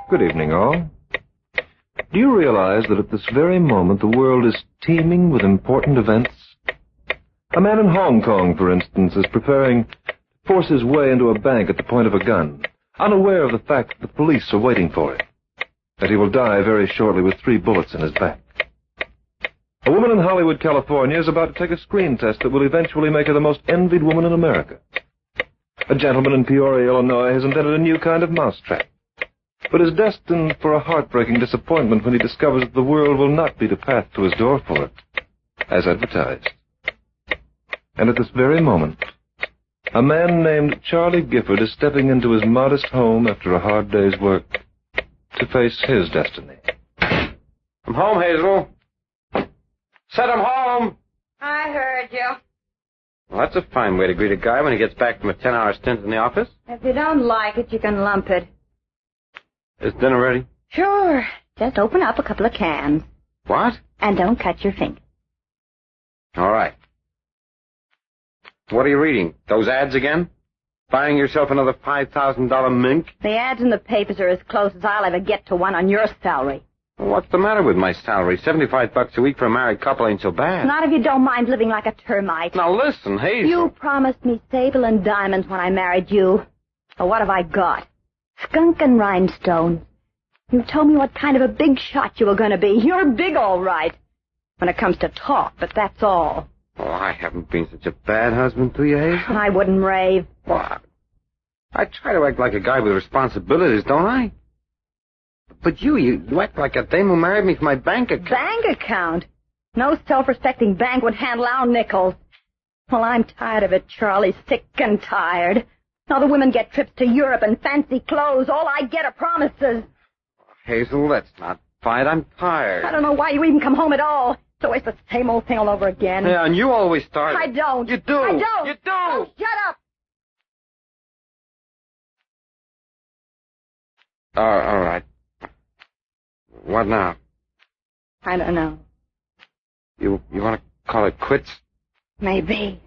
Good evening, all. Do you realize that at this very moment the world is teeming with important events? A man in Hong Kong, for instance, is preparing to force his way into a bank at the point of a gun, unaware of the fact that the police are waiting for him, that he will die very shortly with 3 bullets in his back. A woman in Hollywood, California, is about to take a screen test that will eventually make her the most envied woman in America. A gentleman in Peoria, Illinois, has invented a new kind of mousetrap, but is destined for a heartbreaking disappointment when he discovers that the world will not be the path to his door for it, as advertised. And at this very moment, a man named Charlie Gifford is stepping into his modest home after a hard day's work to face his destiny. I'm home, Hazel. Said I'm home. I heard you. Well, that's a fine way to greet a guy when he gets back from a 10-hour stint in the office. If you don't like it, you can lump it. Is dinner ready? Sure. Just open up a couple of cans. What? And don't cut your finger. All right. What are you reading? Those ads again? Buying yourself another $5,000 mink? The ads in the papers are as close as I'll ever get to one on your salary. Well, what's the matter with my salary? $75 a week for a married couple ain't so bad. Not if you don't mind living like a termite. Now listen, Hazel. You promised me sable and diamonds when I married you. So what have I got? Skunk and rhinestones. You told me what kind of a big shot you were going to be. You're big, all right, when it comes to talk, but that's all. Oh, I haven't been such a bad husband to you, Hazel. I wouldn't rave. Well, I try to act like a guy with responsibilities, don't I? But you act like a dame who married me for my bank account. Bank account? No self-respecting bank would handle our nickels. Well, I'm tired of it, Charlie. Sick and tired. Now the women get trips to Europe and fancy clothes. All I get are promises. Hazel, that's not fine. I'm tired. I don't know why you even come home at all. It's always the same old thing all over again. Yeah, and you always start. I don't. You do. I don't. You do. Oh, shut up. All right. What now? I don't know. You want to call it quits? Maybe.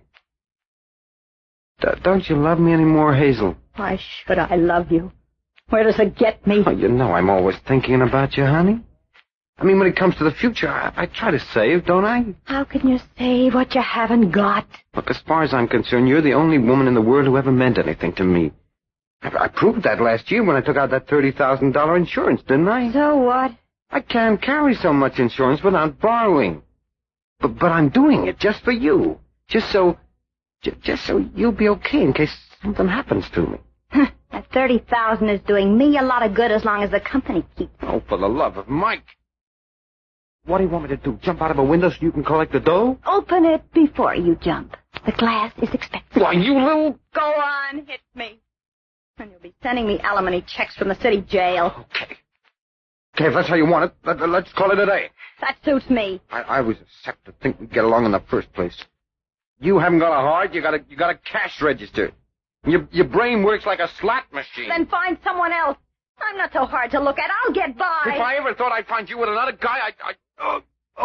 Don't you love me anymore, Hazel? Why should I love you? Where does it get me? Oh, you know I'm always thinking about you, honey. I mean, when it comes to the future, I try to save, don't I? How can you save what you haven't got? Look, as far as I'm concerned, you're the only woman in the world who ever meant anything to me. I proved that last year when I took out that $30,000 insurance, didn't I? So what? I can't carry so much insurance without borrowing. But I'm doing it just for you. Just so you'll be okay in case something happens to me. That $30,000 is doing me a lot of good as long as the company keeps it. Oh, for the love of Mike. What do you want me to do, jump out of a window so you can collect the dough? Open it before you jump. The glass is expected. Why, you little... Go on, hit me. And you'll be sending me alimony checks from the city jail. Okay, if that's how you want it, let's call it a day. That suits me. I was upset to think we'd get along in the first place. You haven't got a heart, you got a cash register. Your brain works like a slot machine. Then find someone else. I'm not so hard to look at. I'll get by. If I ever thought I'd find you with another guy, Huh?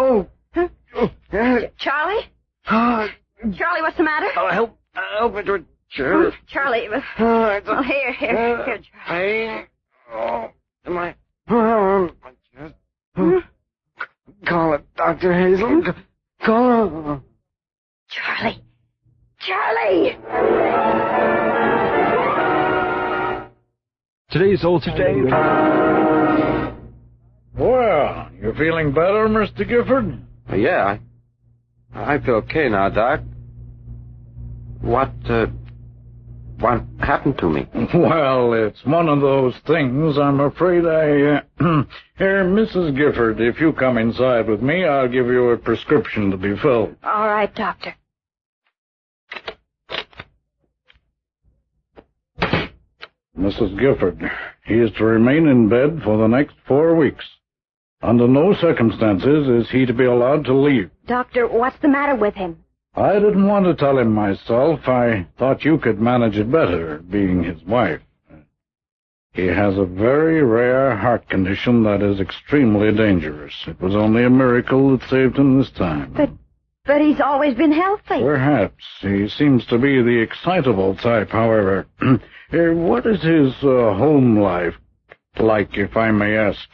Charlie? Charlie, what's the matter? Help me to a chair. Charlie, well, here, Charlie. My chest. Call it, Dr. Hazel. Call it. Charlie! Today's Old Dave. Well, you feeling better, Mr. Gifford? Yeah, I feel okay now, Doc. What happened to me? Well, it's one of those things. I'm afraid Here, Mrs. Gifford, if you come inside with me, I'll give you a prescription to be filled. All right, Doctor. Mrs. Gifford, he is to remain in bed for the next 4 weeks. Under no circumstances is he to be allowed to leave. Doctor, what's the matter with him? I didn't want to tell him myself. I thought you could manage it better, being his wife. He has a very rare heart condition that is extremely dangerous. It was only a miracle that saved him this time. But he's always been healthy. Perhaps. He seems to be the excitable type, however. What is his home life? like, if I may ask?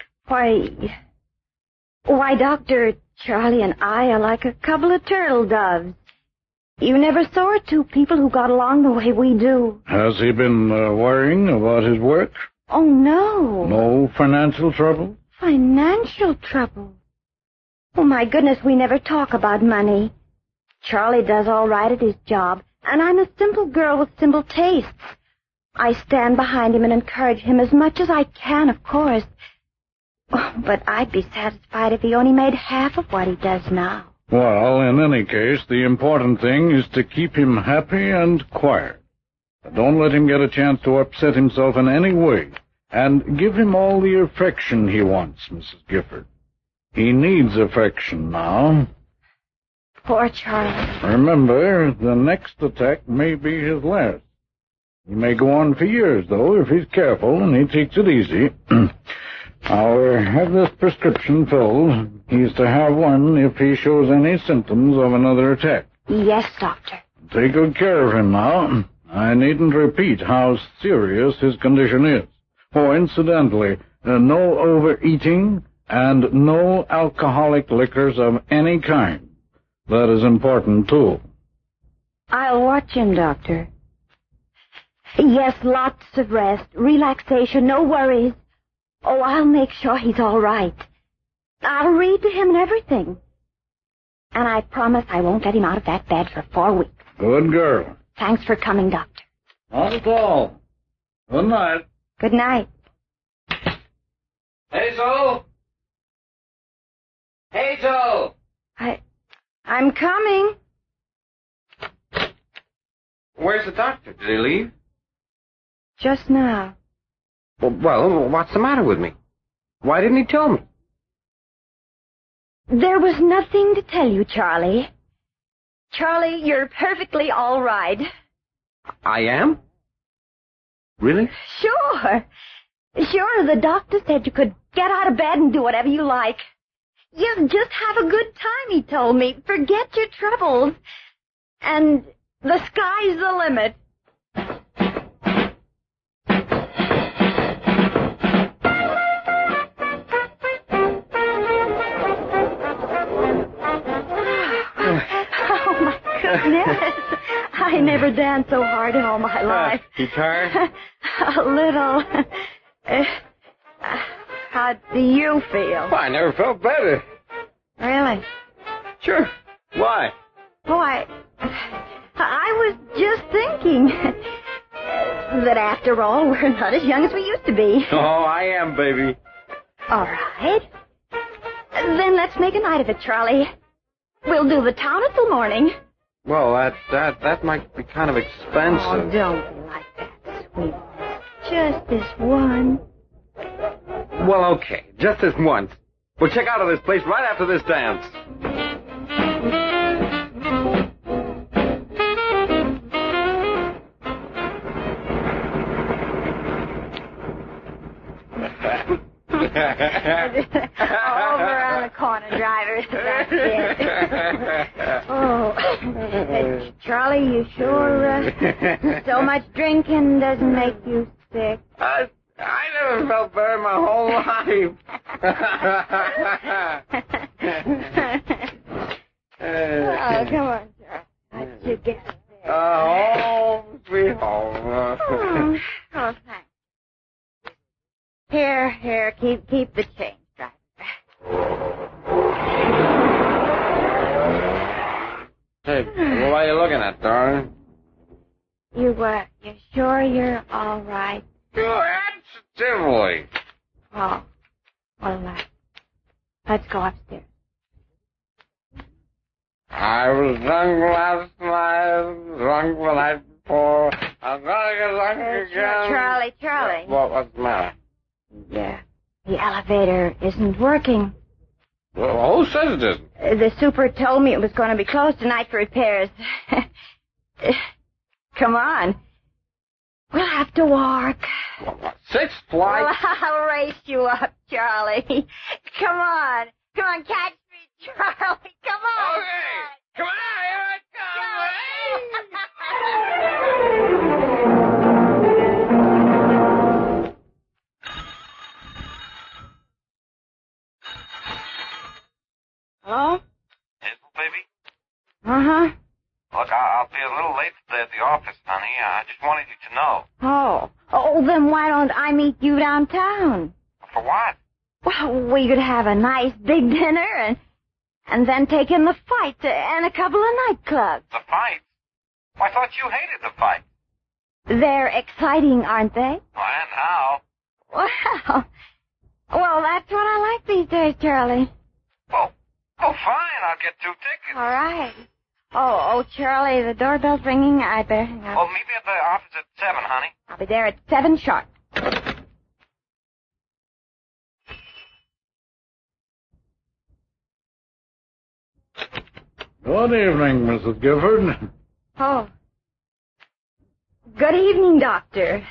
Why, Doctor, Charlie and I are like a couple of turtle doves. You never saw two people who got along the way we do. Has he been worrying about his work? Oh, no. No financial trouble? Financial trouble? Oh, my goodness, we never talk about money. Charlie does all right at his job, and I'm a simple girl with simple tastes. I stand behind him and encourage him as much as I can, of course. Oh, but I'd be satisfied if he only made half of what he does now. Well, in any case, the important thing is to keep him happy and quiet. Don't let him get a chance to upset himself in any way. And give him all the affection he wants, Mrs. Gifford. He needs affection now. Poor Charlie. Remember, the next attack may be his last. He may go on for years, though, if he's careful and he takes it easy. I'll have this prescription filled. He's to have one if he shows any symptoms of another attack. Yes, Doctor. Take good care of him now. I needn't repeat how serious his condition is. Oh, incidentally, no overeating and no alcoholic liquors of any kind. That is important, too. I'll watch him, Doctor. Yes, lots of rest, relaxation, no worries. Oh, I'll make sure he's all right. I'll read to him and everything. And I promise I won't let him out of that bed for 4 weeks. Good girl. Thanks for coming, Doctor. Not at all. Good night. Good night. Hazel! Hazel! I'm coming. Where's the doctor? Did he leave? Just now. Well, what's the matter with me? Why didn't he tell me? There was nothing to tell you, Charlie. Charlie, you're perfectly all right. I am? Really? Sure. Sure, the doctor said you could get out of bed and do whatever you like. You just have a good time, he told me. Forget your troubles. And the sky's the limit. Oh, my goodness. I never danced so hard in all my life. You tired? A little. How do you feel? Well, I never felt better. Really? Sure. Why? Oh, I was just thinking that after all, we're not as young as we used to be. Oh, I am, baby. All right. Then let's make a night of it, Charlie. We'll do the town until morning. Well, that might be kind of expensive. Oh, don't be like that, sweet. Just this one. Well, okay. Just this once. We'll check out of this place right after this dance. Over on the corner, drivers. That's it. Oh, Charlie, you sure, so much drinking doesn't make you sick? I never felt better in my whole life. Oh, come on, Charlie. Let's you get there. Home, sweet home. Oh, thanks. Here, keep the change, driver. Hey, what are you looking at, darling? You sure you're all right? Positively. Oh, well, let's go upstairs. I was drunk last night, drunk the night before. I'm gonna get drunk again. Charlie. What's the matter? Yeah, the elevator isn't working. Well, who says it isn't? The super told me it was going to be closed tonight for repairs. Come on. We'll have to walk. What, 6 flights? Well, I'll race you up, Charlie. Come on, catch me, Charlie. Come on. Okay. Come on, here I come. Uh-huh. Look, I'll be a little late today at the office, honey. I just wanted you to know. Oh. Oh, then why don't I meet you downtown? For what? Well, we could have a nice big dinner and then take in the fight and a couple of nightclubs. The fight? Well, I thought you hated the fight. They're exciting, aren't they? Well, and how? Well, that's what I like these days, Charlie. Well, fine. I'll get 2 tickets. All right. Oh, Charlie, the doorbell's ringing. I better hang up. Well, meet me at the office at 7, honey. I'll be there at 7 sharp. Good evening, Mrs. Gifford. Oh. Good evening, Doctor.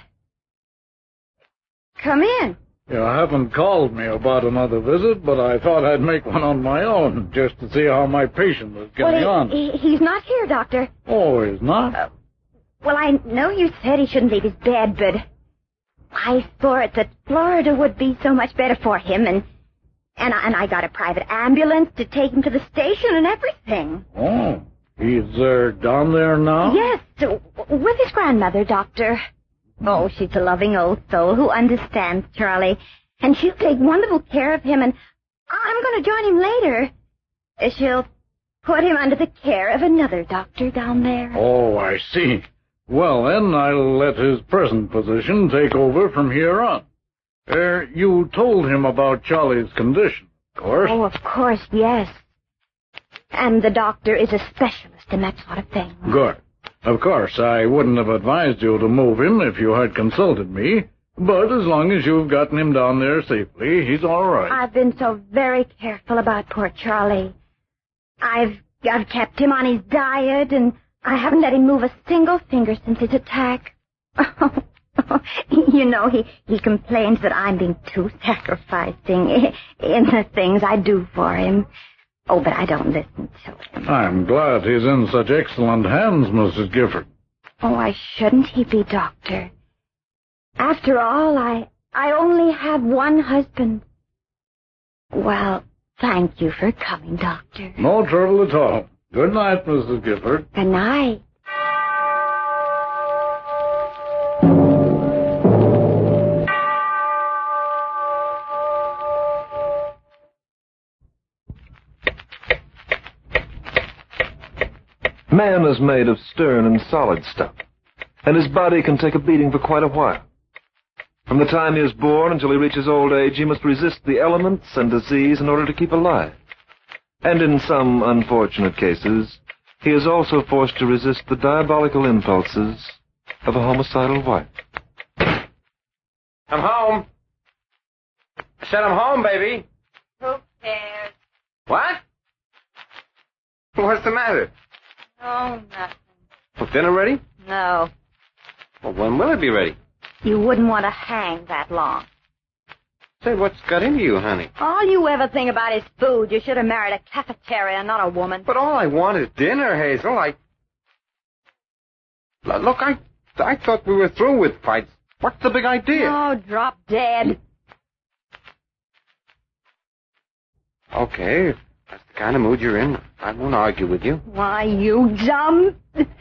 Come in. You haven't called me about another visit, but I thought I'd make one on my own, just to see how my patient was getting on. He's not here, Doctor. Oh, he's not? Well, I know you said he shouldn't leave his bed, but I thought that Florida would be so much better for him, and I got a private ambulance to take him to the station and everything. Oh, he's down there now? Yes, with his grandmother, Doctor. Oh, she's a loving old soul who understands Charlie, and she'll take wonderful care of him, and I'm going to join him later. She'll put him under the care of another doctor down there. Oh, I see. Well, then, I'll let his present position take over from here on. You told him about Charlie's condition, of course. Oh, of course, yes. And the doctor is a specialist in that sort of thing. Good. Of course, I wouldn't have advised you to move him if you had consulted me, but as long as you've gotten him down there safely, he's all right. I've been so very careful about poor Charlie. I've kept him on his diet, and I haven't let him move a single finger since his attack. You know, he complains that I'm being too sacrificing in the things I do for him. Oh, but I don't listen to him. I'm glad he's in such excellent hands, Mrs. Gifford. Oh, why shouldn't he be, Doctor? After all, I only have one husband. Well, thank you for coming, Doctor. No trouble at all. Good night, Mrs. Gifford. Good night. Man is made of stern and solid stuff, and his body can take a beating for quite a while. From the time he is born until he reaches old age, he must resist the elements and disease in order to keep alive. And in some unfortunate cases, he is also forced to resist the diabolical impulses of a homicidal wife. I'm home. I said I'm home, baby. Who cares? What? What's the matter? Oh, nothing. Well, dinner ready? No. Well, when will it be ready? You wouldn't want to hang that long. Say, what's got into you, honey? All you ever think about is food. You should have married a cafeteria, not a woman. But all I want is dinner, Hazel. Look, I thought we were through with fights. What's the big idea? Oh, drop dead. Okay, if that's the kind of mood you're in, I won't argue with you. Why, you dumb...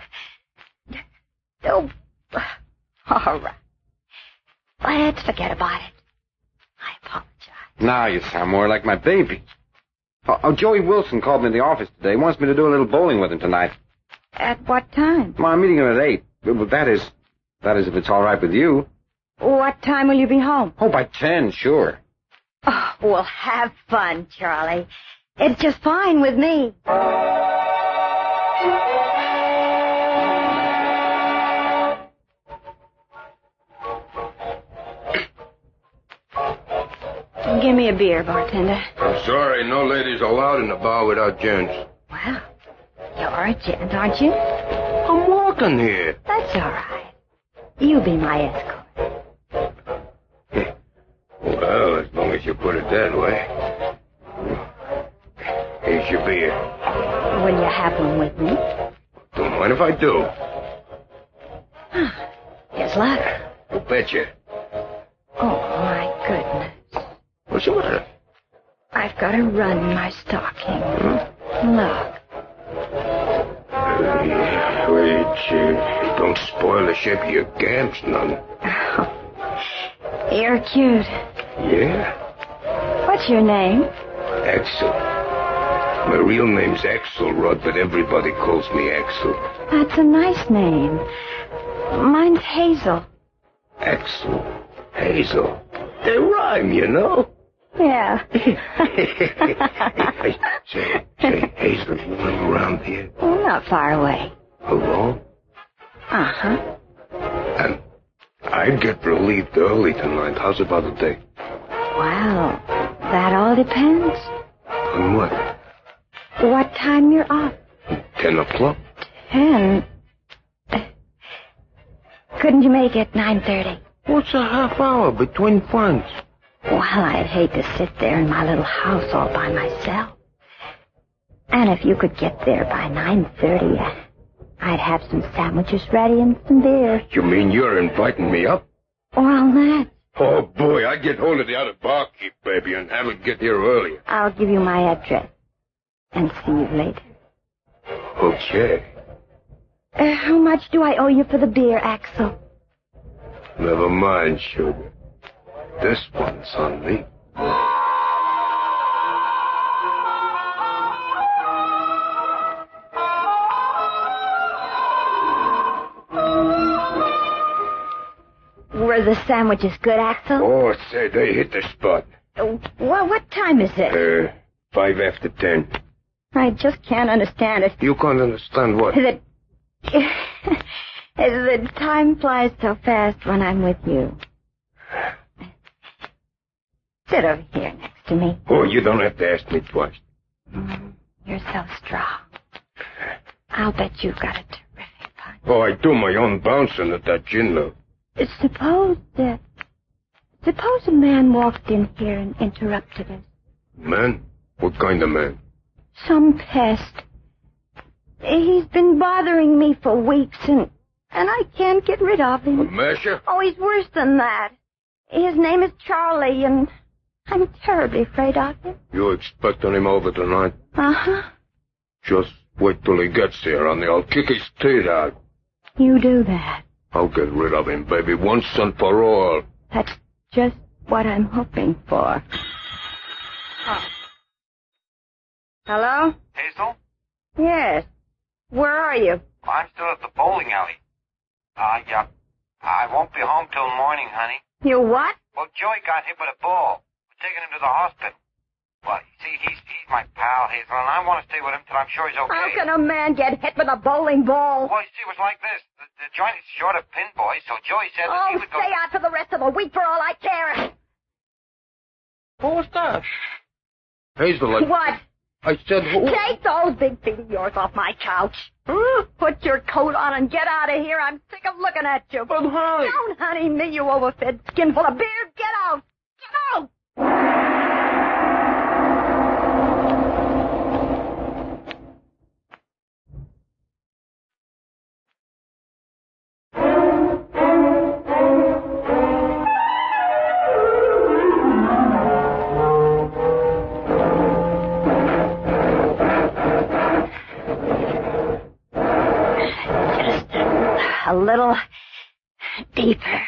Oh, all right. Let's forget about it. I apologize. Now you sound more like my baby. Joey Wilson called me in the office today. He wants me to do a little bowling with him tonight. At what time? Well, I'm meeting him at 8. Well, that is if it's all right with you. What time will you be home? Oh, by 10, sure. Oh, well, have fun, Charlie. It's just fine with me. Give me a beer, bartender. I'm sorry, no ladies allowed in the bar without gents. Well, you're a gent, aren't you? I'm walking here. That's all right. You be my escort. Well, as long as you put it that way. Here's your beer. Will you have one with me? Don't mind if I do. Here's luck. You betcha. Oh, my goodness. What's the matter? I've got a run in my stocking. Look. don't spoil the shape of your gams none. You're cute. Yeah? What's your name? Axel. My real name's Axelrod, but everybody calls me Axel. That's a nice name. Mine's Hazel. Axel. Hazel. They rhyme, you know. Yeah. Say, Hazel, you live around here? Oh, not far away. Alone? Uh-huh. And I'd get relieved early tonight. How's about a date? Well, that all depends. On what? What time you're off? 10 o'clock? 10? Couldn't you make it 9:30? What's a half hour between friends? Well, I'd hate to sit there in my little house all by myself. And if you could get there by 9:30, I'd have some sandwiches ready and some beer. You mean you're inviting me up? Well, that. Oh, boy, I'd get hold of the other barkeep, baby, and have it get here earlier. I'll give you my address. And see you later. Okay. How much do I owe you for the beer, Axel? Never mind, sugar. This one's on me. Were the sandwiches good, Axel? Oh, say, they hit the spot. Well, what time is it? 5 after 10. I just can't understand it. You can't understand what? That the time flies so fast when I'm with you. Sit over here next to me. Oh, you don't have to ask me twice. You're so strong. I'll bet you've got a terrific punch. Oh, I do my own bouncing at that gin mill. Suppose a man walked in here and interrupted us. Man? What kind of man? Some pest. He's been bothering me for weeks, and I can't get rid of A him. masher? Oh, he's worse than that. His name is Charlie, and I'm terribly afraid of him. You expecting him over tonight? Uh-huh. Just wait till he gets here, and I'll kick his teeth out. You do that. I'll get rid of him, baby, once and for all. That's just what I'm hoping for. Oh. Hello? Hazel? Yes. Where are you? I'm still at the bowling alley. I won't be home till morning, honey. You what? Well, Joey got hit with a ball. We're taking him to the hospital. Well, you see, he's my pal, Hazel, and I want to stay with him till I'm sure he's okay. How can a man get hit with a bowling ball? Well, you see, it was like this. The joint is short of pin boys, so Joey said that Oh, he would go... stay out for the rest of the week for all I care. What was that? Hazel, What? I said who? Take those big feet of yours off my couch. Put your coat on and get out of here. I'm sick of looking at you. But, honey... Don't, honey, me, you overfed skin full of beard. Get out. Get out. A little deeper.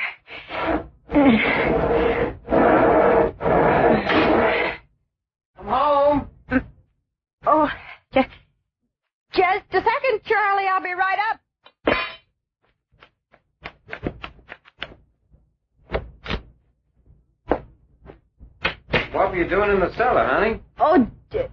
Come home. Oh, just a second, Charlie. I'll be right up. What were you doing in the cellar, honey? Oh,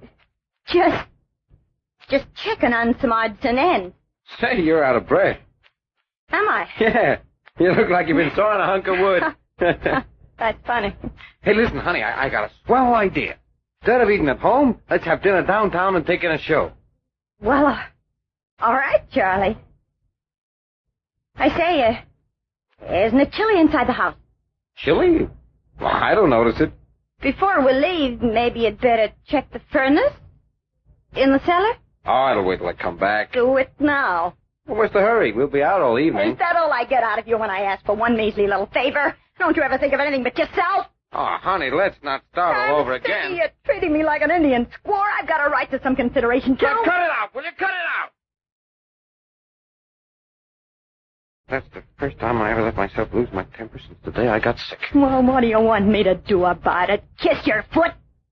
just checking on some odds and ends. Say, you're out of breath. Am I? Yeah. You look like you've been sawing a hunk of wood. That's funny. Hey, listen, honey, I got a swell idea. Instead of eating at home, let's have dinner downtown and take in a show. Well, all right, Charlie. I say, isn't it chilly inside the house? Chilly? Well, I don't notice it. Before we leave, maybe you'd better check the furnace in the cellar. Oh, I'll wait till I come back. Do it now. Well, what's the hurry? We'll be out all evening. Is that all I get out of you when I ask for one measly little favor? Don't you ever think of anything but yourself? Oh, honey, let's not start all over I'm sick of again. you treating me like an Indian squaw. I've got a right to some consideration, too. Cut it out! Will you cut it out? That's the first time I ever let myself lose my temper since the day I got sick. Well, what do you want me to do about it? Kiss your foot?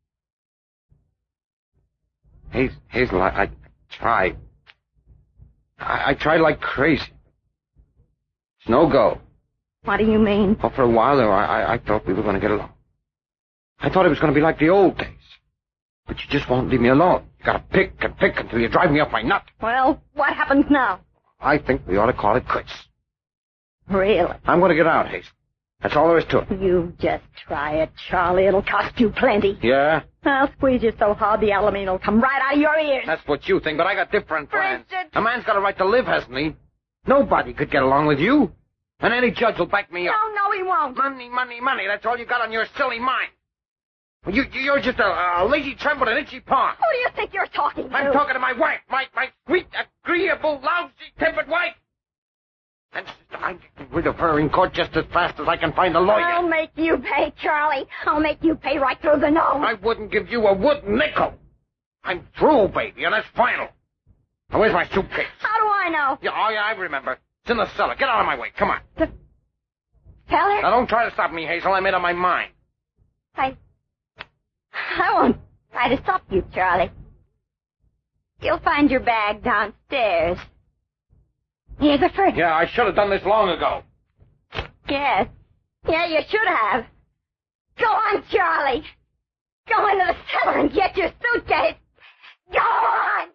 Hazel, I tried. I tried like crazy. It's no go. What do you mean? Well, for a while there, I thought we were going to get along. I thought it was going to be like the old days. But you just won't leave me alone. You got to pick and pick until you drive me up my nut. Well, what happens now? I think we ought to call it quits. Really? I'm going to get out, Hazel. That's all there is to it. You just try it, Charlie. It'll cost you plenty. Yeah? I'll squeeze you so hard the aluminum will come right out of your ears. That's what you think, but I got different For plans. instance? A man's got a right to live, hasn't he? Nobody could get along with you. And any judge will back me up. No, he won't. Money, money, money. That's all you got on your silly mind. You're just a lazy, trembling, itchy pawn. Who do you think you're talking to? I'm talking to my wife. My sweet, agreeable, lousy-tempered wife. And I'm getting rid of her in court just as fast as I can find a lawyer. I'll make you pay, Charlie. I'll make you pay right through the nose. I wouldn't give you a wooden nickel. I'm through, baby, and that's final. Now, where's my suitcase? How do I know? Yeah, I remember. It's in the cellar. Get out of my way. Come on. The cellar? Now, don't try to stop me, Hazel. I made up my mind. I won't try to stop you, Charlie. You'll find your bag downstairs. Here, go first. Yeah, I should have done this long ago. Yes. Yeah, you should have. Go on, Charlie. Go into the cellar and get your suitcase. Go on.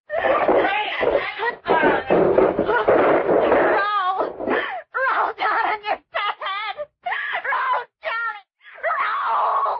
Roll down on your fat head. Roll, Charlie. Roll.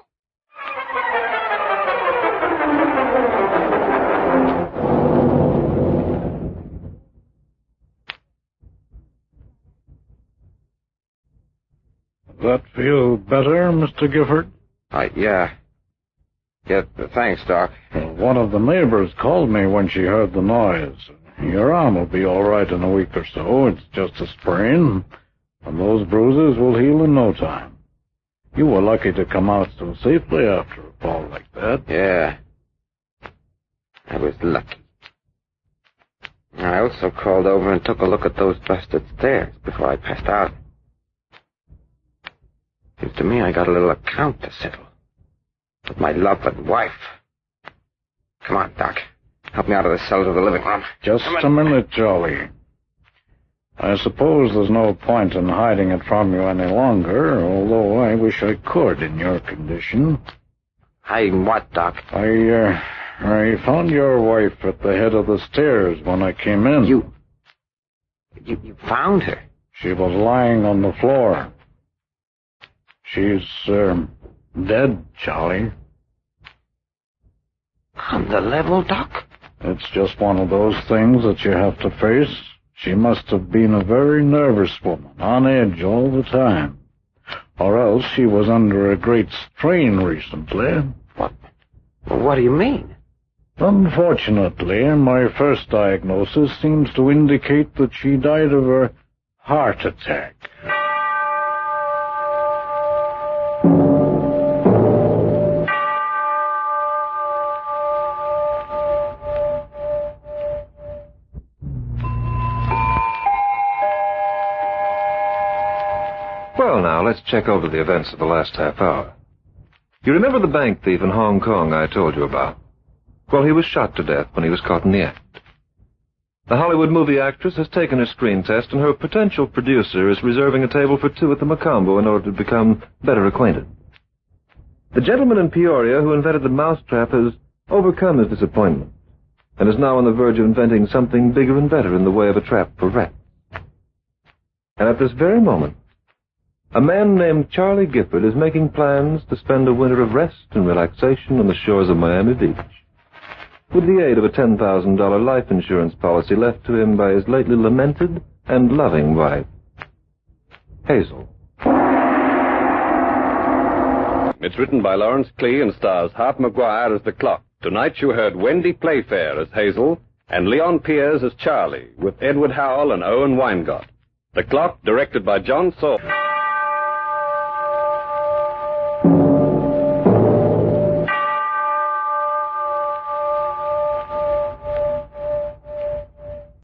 That feel better, Mr. Gifford? Yeah. Yeah, thanks, Doc. Well, one of the neighbors called me when she heard the noise. Your arm will be all right in a week or so. It's just a sprain, and those bruises will heal in no time. You were lucky to come out so safely after a fall like that. Yeah. I was lucky. I also called over and took a look at those busted stairs before I passed out. Seems to me I got a little account to settle with my loving wife. Come on, Doc. Help me out of the cellar to the living room. Just a minute, Charlie. I suppose there's no point in hiding it from you any longer, although I wish I could in your condition. Hiding what, Doc? I found your wife at the head of the stairs when I came in. You found her? She was lying on the floor. She's, dead, Charlie. On the level, Doc? It's just one of those things that you have to face. She must have been a very nervous woman, on edge all the time. Or else she was under a great strain recently. What do you mean? Unfortunately, my first diagnosis seems to indicate that she died of a heart attack. Well, now, let's check over the events of the last half hour. You remember the bank thief in Hong Kong I told you about? Well, he was shot to death when he was caught in the act. The Hollywood movie actress has taken her screen test, and her potential producer is reserving a table for two at the Macombo in order to become better acquainted. The gentleman in Peoria who invented the mousetrap has overcome his disappointment and is now on the verge of inventing something bigger and better in the way of a trap for rats. And at this very moment, a man named Charlie Gifford is making plans to spend a winter of rest and relaxation on the shores of Miami Beach, with the aid of a $10,000 life insurance policy left to him by his lately lamented and loving wife, Hazel. It's written by Lawrence Klee and stars Hart McGuire as the Clock. Tonight you heard Wendy Playfair as Hazel and Leon Piers as Charlie, with Edward Howell and Owen Weingott. The Clock, directed by John Saul.